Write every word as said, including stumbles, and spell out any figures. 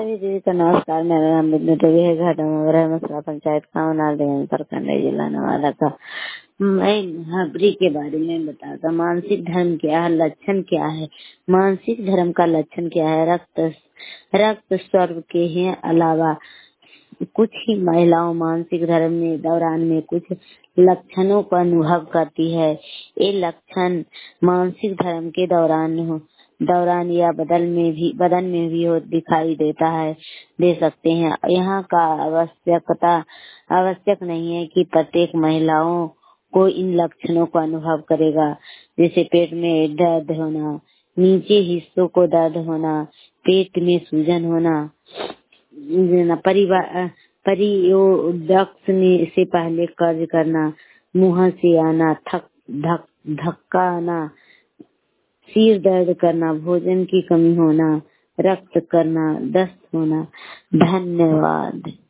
सभी दीदी को नमस्कार। मेरा नाम बिंदु देवी है। घाटा मसला पंचायत कामनाल प्रखंड जिला नवादा का। मैं हबरी के बारे में बताता। मानसिक धर्म क्या है, लक्षण क्या है। मानसिक धर्म का लक्षण क्या है। रक्त रक्त स्वर्ग के ही अलावा कुछ ही महिलाओं मानसिक धर्म में दौरान में कुछ लक्षणों का अनुभव करती है। ये लक्षण मानसिक धर्म के दौरान हो दौरान या बदल में भी बदन में भी हो दिखाई देता है दे सकते हैं। यहाँ का आवश्यकता आवश्यक नहीं है कि प्रत्येक महिलाओं को इन लक्षणों का अनुभव करेगा, जैसे पेट में दर्द होना, नीचे हिस्सों को दर्द होना, पेट में सूजन होना, परिवार परियोडक्स में से पहले कर्ज करना, मुंह से आना, थक धक धक्का आना, सिर दर्द करना, भोजन की कमी होना, रक्त करना, दस्त होना। धन्यवाद।